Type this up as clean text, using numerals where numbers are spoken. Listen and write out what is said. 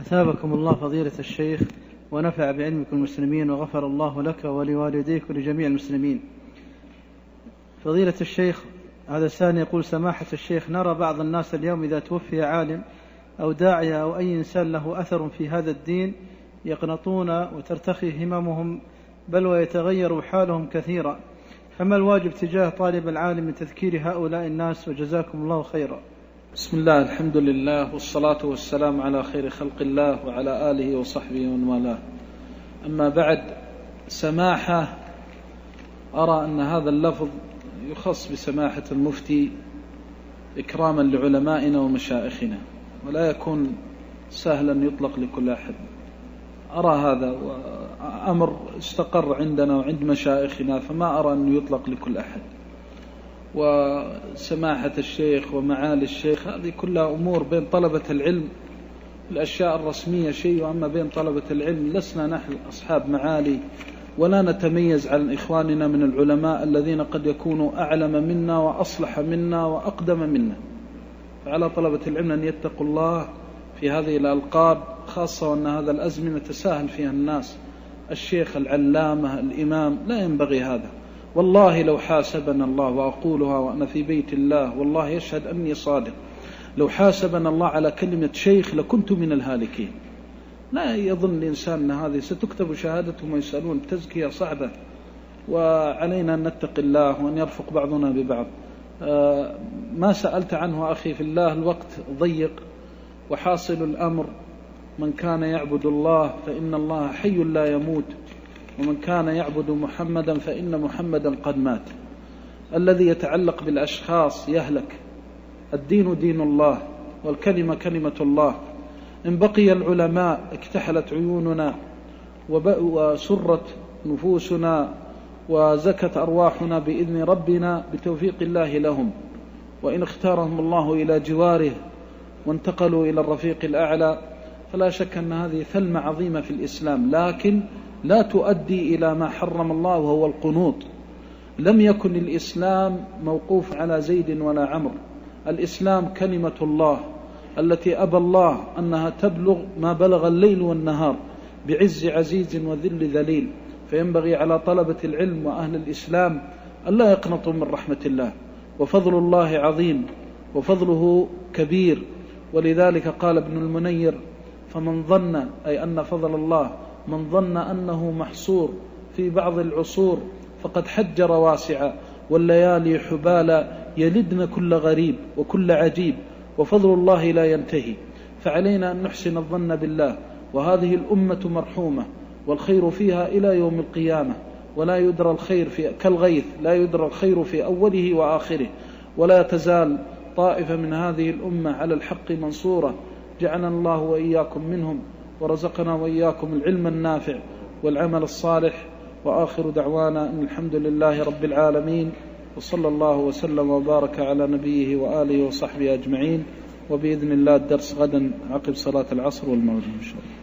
أثابكم الله فضيلة الشيخ ونفع بعلمكم المسلمين وغفر الله لك ولوالديك ولجميع المسلمين. فضيلة الشيخ، هذا السائل يقول: سماحة الشيخ، نرى بعض الناس اليوم إذا توفي عالم أو داعية أو أي إنسان له أثر في هذا الدين يقنطون وترتخي هممهم بل ويتغير حالهم كثيرا، فما الواجب تجاه طالب العالم من تذكير هؤلاء الناس؟ وجزاكم الله خيرا. بسم الله، الحمد لله، والصلاة والسلام على خير خلق الله وعلى آله وصحبه ومن والاه. أما بعد، سماحة، أرى أن هذا اللفظ يخص بسماحة المفتي إكراما لعلمائنا ومشائخنا، ولا يكون سهلا يطلق لكل أحد. أرى هذا أمر استقر عندنا وعند مشائخنا، فما أرى أنه يطلق لكل أحد. وسماحة الشيخ ومعالي الشيخ هذه كلها أمور بين طلبة العلم، الأشياء الرسمية شيء، وأما بين طلبة العلم لسنا نحن أصحاب معالي ولا نتميز عن إخواننا من العلماء الذين قد يكونوا أعلم منا وأصلح منا وأقدم منا. فعلى طلبة العلم أن يتقوا الله في هذه الألقاب، خاصة وأن هذا الأزمنة تساهل فيها الناس. الشيخ، العلامة، الإمام، لا ينبغي هذا. والله لو حاسبنا الله، وأقولها وأنا في بيت الله والله يشهد أني صادق، لو حاسبنا الله على كلمة شيخ لكنت من الهالكين. لا يظن الإنسان أن هذه ستكتب شهادتهم ويسألون. التزكية صعبة، وعلينا أن نتقي الله وأن يرفق بعضنا ببعض. ما سألت عنه أخي في الله، الوقت ضيق، وحاصل الأمر: من كان يعبد الله فإن الله حي لا يموت، ومن كان يعبد محمدا فإن محمدا قد مات. الذي يتعلق بالأشخاص يهلك. الدين دين الله، والكلمة كلمة الله. إن بقي العلماء اكتحلت عيوننا وسرت نفوسنا وزكت أرواحنا بإذن ربنا بتوفيق الله لهم. وإن اختارهم الله إلى جواره وانتقلوا إلى الرفيق الأعلى، فلا شك أن هذه ثلمة عظيمة في الإسلام، لكن لا تؤدي إلى ما حرم الله وهو القنوط. لم يكن الإسلام موقوف على زيد ولا عمرو. الإسلام كلمة الله التي أبى الله أنها تبلغ ما بلغ الليل والنهار بعز عزيز وذل ذليل. فينبغي على طلبة العلم وأهل الإسلام ألا يقنطوا من رحمة الله، وفضل الله عظيم وفضله كبير. ولذلك قال ابن المنير: فمن ظن، أي أن فضل الله، من ظن أنه محصور في بعض العصور فقد حجر واسعا، والليالي حبالا يلدن كل غريب وكل عجيب، وفضل الله لا ينتهي. فعلينا أن نحسن الظن بالله. وهذه الأمة مرحومة والخير فيها إلى يوم القيامة، ولا يدرى الخير كالغيث، لا يدرى الخير في أوله وآخره، ولا تزال طائفة من هذه الأمة على الحق منصورة. جعلنا الله وإياكم منهم، ورزقنا وإياكم العلم النافع والعمل الصالح. وآخر دعوانا أن الحمد لله رب العالمين، وصلى الله وسلم وبارك على نبيه وآله وصحبه أجمعين. وبإذن الله الدرس غدا عقب صلاة العصر والمغرب إن شاء الله.